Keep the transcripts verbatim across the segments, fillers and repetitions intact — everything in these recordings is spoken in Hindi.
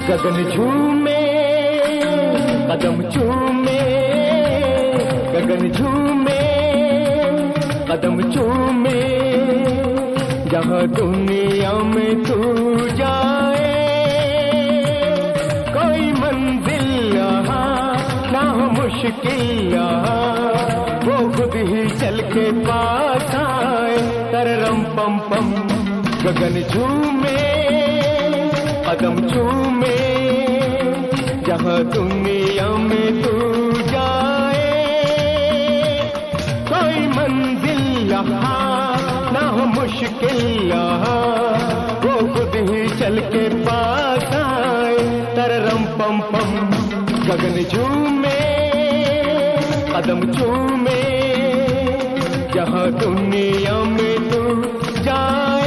गगन झूमे कदम चूमे, गगन झूमे कदम चूमे, जहाँ दुनिया में तू जाए। कोई मंजिल यहाँ ना हो मुश्किल यहाँ, वो खुद ही चल के पास आए। तररम पम पम गगन झूमे कदम चूमे, जहाँ दुनिया में तू जाए। कोई मंजिल यहाँ ना हो मुश्किल यहाँ, वो खुद ही चल के पास आए। तररम पम पम गगन झूमे कदम चूमे, जहाँ दुनिया में तू जाए।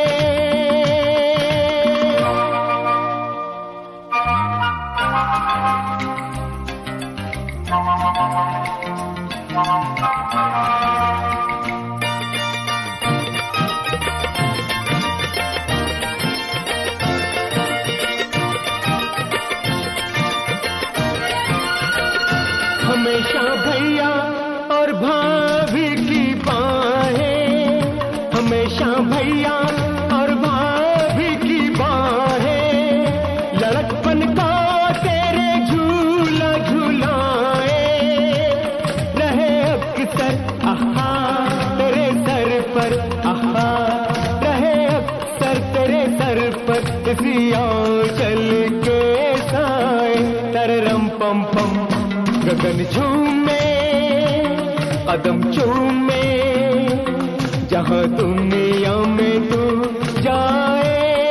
हमेशा भैया और भाभी की बाहें, हमेशा भैया और भाभी की बाहें, लड़कपन का तेरे झूला झूलाए। रहे अक्सर आहा तेरे सर पर, आहा रहे अक्सर तेरे सर पर, इसी आंचल के साए। तररम पम पम गगन झूमे कदम चूमे, जहाँ दुनिया में तू जाए।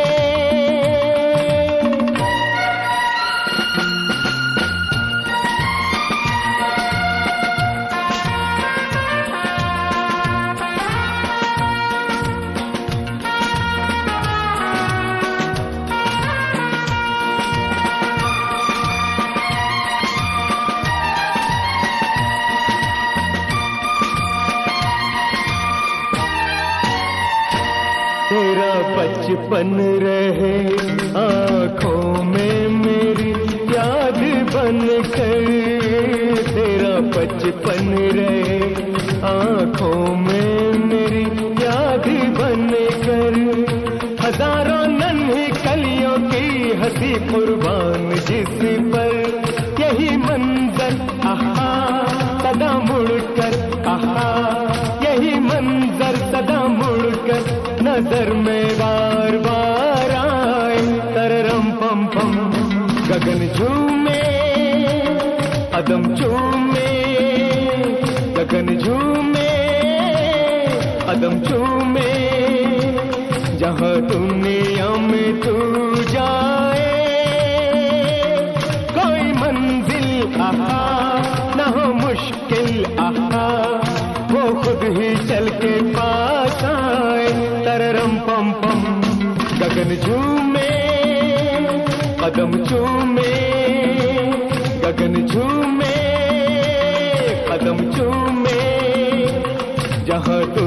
तेरा बचपन रहे आँखों में मेरी याद बन कर, तेरा बचपन रहे आँखों में मेरी याद बन कर। हजारों नन्ही कलियों की हंसी कुर्बान जिस पर, यही मंजर आहा सदा मुड़कर, आहा यही मंजर सदा मुड़कर नजर में बार बार आए। तररम पम पम गगन झूमे कदम चूमे, गगन झूमे कदम चूमे, जहाँ दुनिया में तू जाए। कोई मंजिल आहा ना हो मुश्किल आहा, वो खुद ही चल के पास आए। तररम पम पम गगन झूमे कदम चूमे, गगन झूमे कदम चूमे, जहाँ